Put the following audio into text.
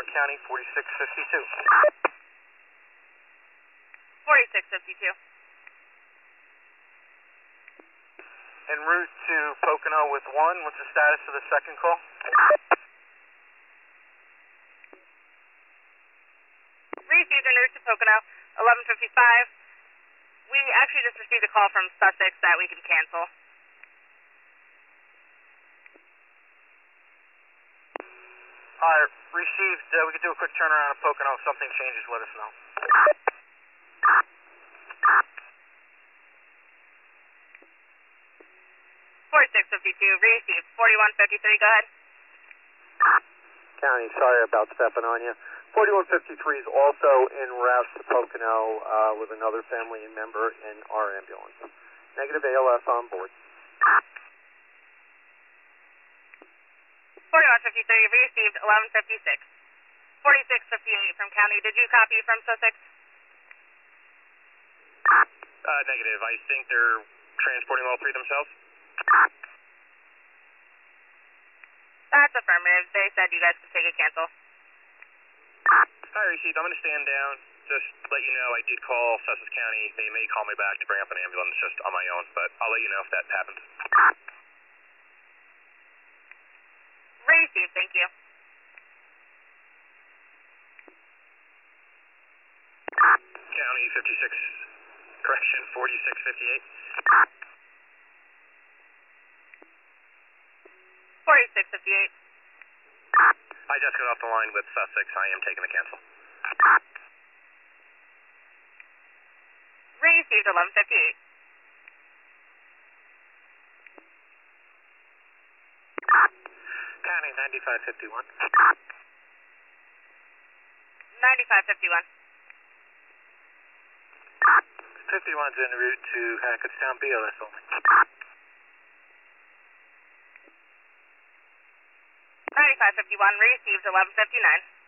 County 4652. 4652. En route to Pocono with 1. What's the status of the second call? Received en route to Pocono, 11:55. We actually just received a call from Sussex that we can cancel. Alright, received. We can do a quick turnaround at Pocono. If something changes, let us know. 4652, received. 4153, go ahead. County, sorry about stepping on you. 4153 is also en route to Pocono with another family member in our ambulance. Negative ALS on board. 4153, received. 11:56. 4658 from County. Did you copy from Sussex? Negative. I think they're transporting all three themselves. That's affirmative. They said you guys could take a cancel. Hi, received. I'm going to stand down. Just let you know I did call Sussex County. They may call me back to bring up an ambulance just on my own, but I'll let you know if that happens. Received, thank you. County 56, correction, 4658. 4658. I just got off the line with Sussex. I am taking the cancel. Received. 11:58. County 9551. 9551. 51's en route to Hackettstown, BLS only. 9551, received. 11:59.